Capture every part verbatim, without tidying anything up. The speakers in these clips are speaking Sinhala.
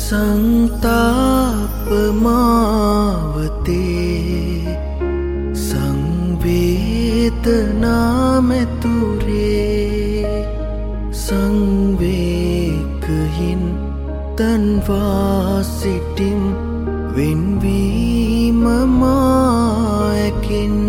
සංතාපමාවතේ සංවේදනාමැතුරේ සංවේගහින් තන්වා සිටිම් වෙන්වීම මායකින්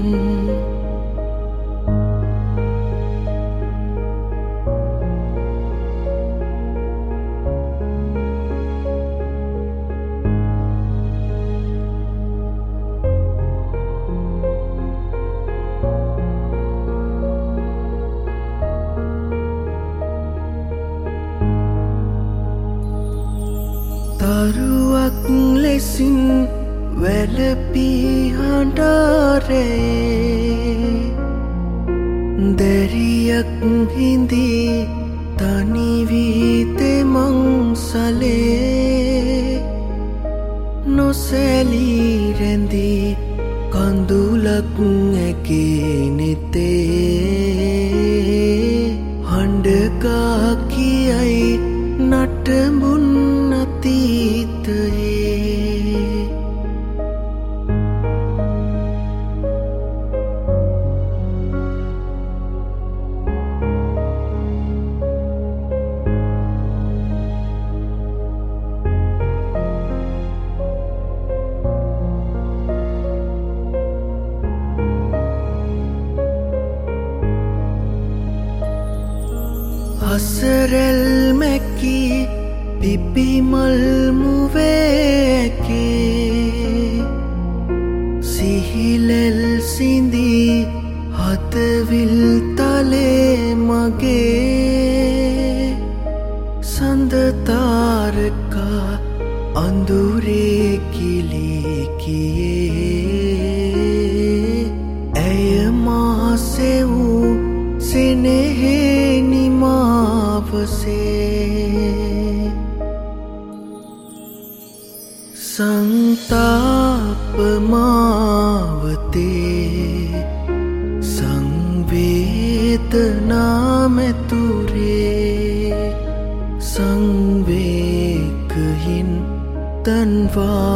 තරුවක් ලෙසින් වැළපී හඬරේ දැරියක් හිඳී තනිවී තෙමංසලේ නොසැලී රැඳී කඳුලක් ඇගේ නෙතේ හඬගා කියයි නටඹුන් අතීතයේ හසරැල් මැකී පිපිමල් මුවෑකේ සිහිලෙල් සිඳී හතවිල් තලේ මගේ සඳතාරකා අඳුරේ කිලී කියේ ඇය මා සෙවූ සෙනෙහේ නිමාවසේ සංතාපමාවතේ සංවේදනාමැතුරේ සංවේගහින් තන්වා